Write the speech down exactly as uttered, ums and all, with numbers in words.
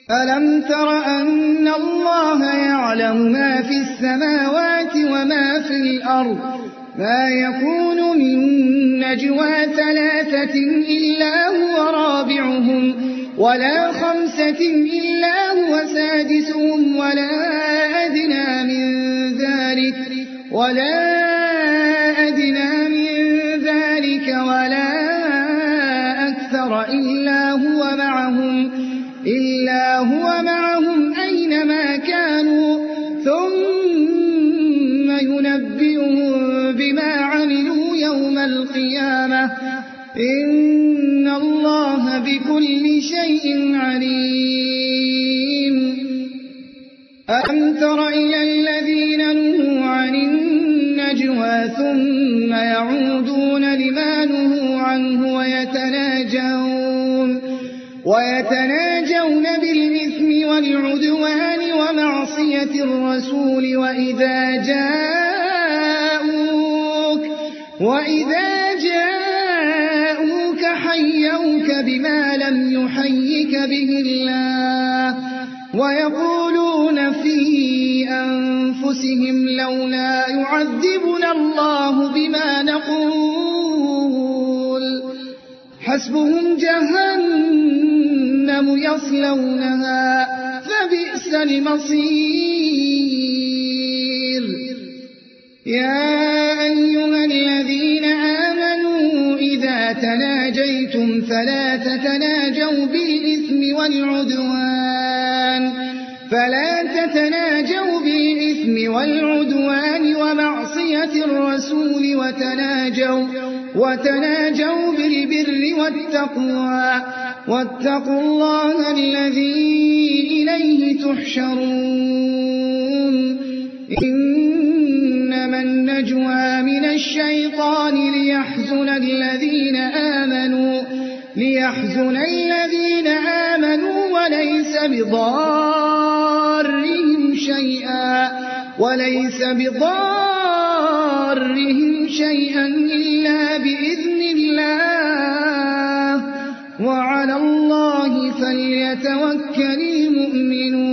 ألم تر أن الله يعلم ما في السماوات وما في الأرض ما يكون من نجوى ثلاثة إلا هو رابعهم ولا خمسة إلا هو سادسهم ولا أدنى من ذلك ولا أدنى من ذلك ولا أكثر إلا هو معهم إلا هو معهم أينما كانوا ثم ينبئهم بما عملوا يوم القيامة إن الله بكل شيء عليم. ألم تر إلى الذين نهوا عن النجوى ثم يعودون لما نهوا عنه ويتناجون ويتناجون بالإثم والعدوان ومعصية الرسول وإذا جاءوك وإذا جاءوك حيوك بما لم يحيك به الله ويقولون في أنفسهم لولا يعذبنا الله بما نقول حسبهم جهنم يصلونها فبئس المصير. يا أيها الذين آمنوا إذا تناجيتم فلا تتناجوا بالإثم والعدوان فلا تتناجوا بالإثم والعدوان ومعصية الرسول وتناجوا وتناجوا بالبر والتقوى واتقوا الله الذي إليه تحشرون. إنما النجوى من الشيطان ليحزن الذين آمنوا ليحزن الذين آمنوا وليس بضارهم شيئا وليس بضارهم شيئا إلا بإذن الله وعلى الله فليتوكل المؤمنون.